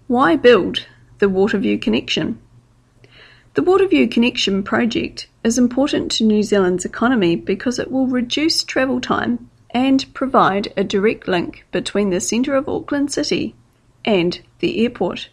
Why build the Waterview Connection? The Waterview Connection project is important to New Zealand's economy because it will reduce travel time and provide a direct link between the centre of Auckland City and the airport.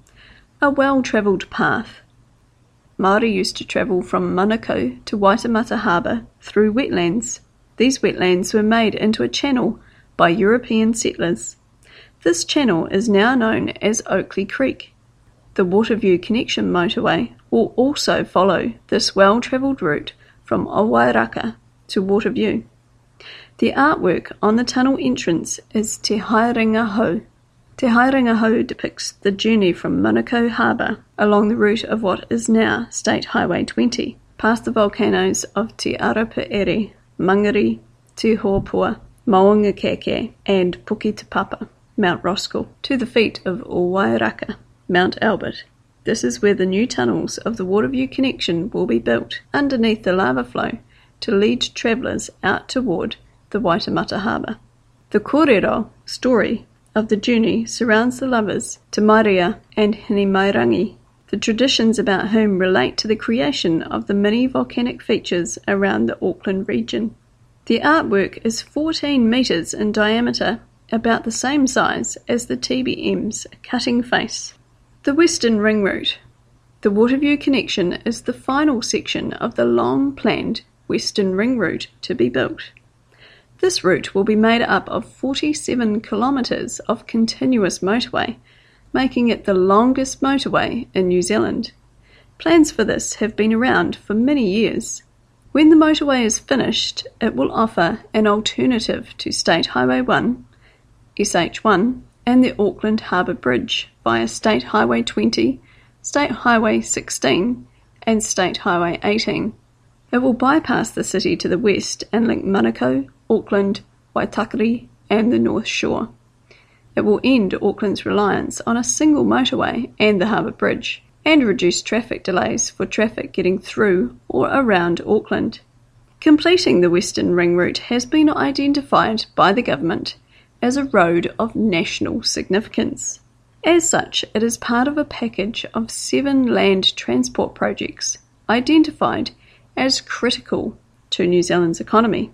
A well-travelled path. Māori used to travel from Manukau to Waitemata Harbour through wetlands. These wetlands were made into a channel by European settlers. This channel is now known as Oakley Creek. The Waterview Connection motorway will also follow this well-travelled route from Owairaka to Waterview. The artwork on the tunnel entrance is Te Haerenga Hou. Te Haerenga Hou depicts the journey from Manukau Harbour along the route of what is now State Highway 20, past the volcanoes of Te Arapuere, Mangere, Te Hoapua, Maungakeke and Puke Te Papa, Mount Roskill, to the feet of Owairaka, Mount Albert. This is where the new tunnels of the Waterview Connection will be built underneath the lava flow to lead travellers out toward the Waitemata Harbour. The kōrero story of the journey surrounds the lovers Te Mairea and Hinimairangi, the traditions about whom relate to the creation of the many volcanic features around the Auckland region. The artwork is 14 metres in diameter, about the same size as the TBM's cutting face. The Western Ring Route. The Waterview Connection is the final section of the long-planned Western Ring Route to be built. This route will be made up of 47 kilometres of continuous motorway, making it the longest motorway in New Zealand. Plans for this have been around for many years. When the motorway is finished, it will offer an alternative to State Highway 1, SH1, and the Auckland Harbour Bridge via State Highway 20, State Highway 16, and State Highway 18. It will bypass the city to the west and link Manukau, Auckland, Waitakere, and the North Shore. It will end Auckland's reliance on a single motorway and the Harbour Bridge, and reduce traffic delays for traffic getting through or around Auckland. Completing the Western Ring Route has been identified by the government as a road of national significance. As such, it is part of a package of 7 land transport projects identified as critical to New Zealand's economy.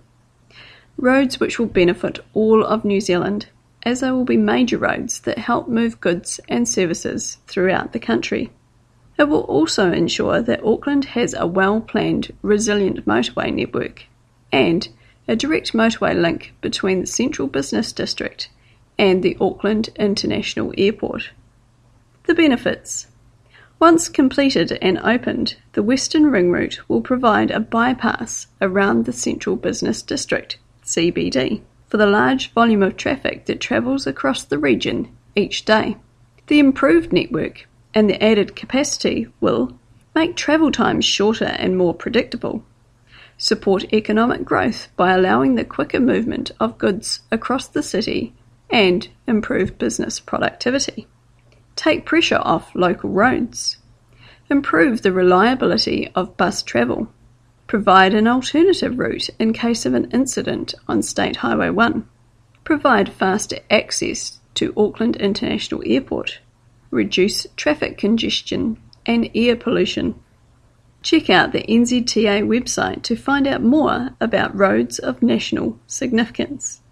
Roads which will benefit all of New Zealand, as they will be major roads that help move goods and services throughout the country. It will also ensure that Auckland has a well-planned, resilient motorway network and a direct motorway link between the Central Business District and the Auckland International Airport. The benefits. Once completed and opened, the Western Ring Route will provide a bypass around the Central Business District, CBD, for the large volume of traffic that travels across the region each day. The improved network and the added capacity will make travel times shorter and more predictable, support economic growth by allowing the quicker movement of goods across the city, and improve business productivity, take pressure off local roads, improve the reliability of bus travel, provide an alternative route in case of an incident on State Highway 1, provide faster access to Auckland International Airport, reduce traffic congestion and air pollution. Check out the NZTA website to find out more about roads of national significance.